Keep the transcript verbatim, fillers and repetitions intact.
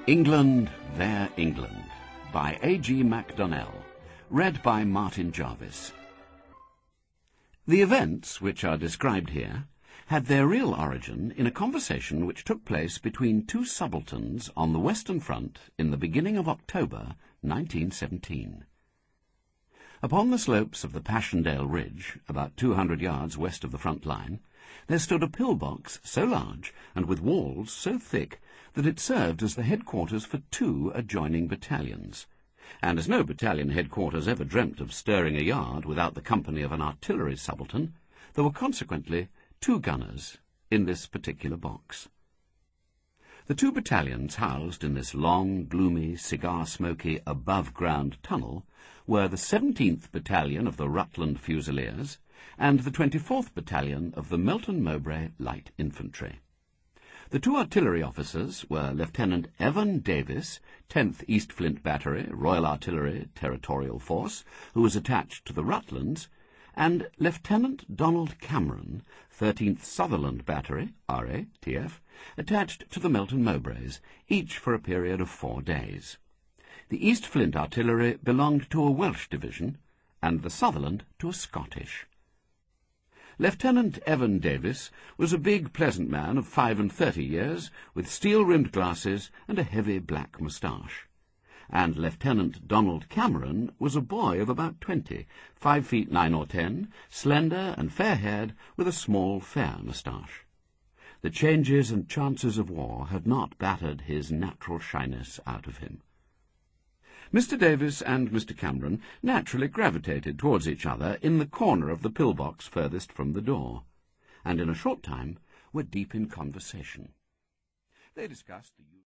England, Their England by A G MacDonnell, read by Martin Jarvis. The events which are described here had their real origin in a conversation which took place between two subalterns on the Western Front in the beginning of October nineteen seventeen. Upon the slopes of the Passchendaele Ridge, about two hundred yards west of the front line, there stood a pillbox so large and with walls so thick that it served as the headquarters for two adjoining battalions, and as no battalion headquarters ever dreamt of stirring a yard without the company of an artillery subaltern, there were consequently two gunners in this particular box. The two battalions housed in this long, gloomy, cigar-smoky, above-ground tunnel were the seventeenth Battalion of the Rutland Fusiliers and the twenty-fourth Battalion of the Melton Mowbray Light Infantry. The two artillery officers were Lieutenant Evan Davis, tenth East Flint Battery, Royal Artillery Territorial Force, who was attached to the Rutlands, and Lieutenant Donald Cameron, thirteenth Sutherland Battery, R A T F, attached to the Melton Mowbrays, each for a period of four days. The East Flint Artillery belonged to a Welsh division, and the Sutherland to a Scottish. Lieutenant Evan Davis was a big, pleasant man of five and thirty years, with steel-rimmed glasses and a heavy black moustache. And Lieutenant Donald Cameron was a boy of about twenty, five feet nine or ten, slender and fair-haired, with a small, fair moustache. The changes and chances of war had not battered his natural shyness out of him. Mister Davis and Mister Cameron naturally gravitated towards each other in the corner of the pillbox furthest from the door, and in a short time were deep in conversation. They discussed the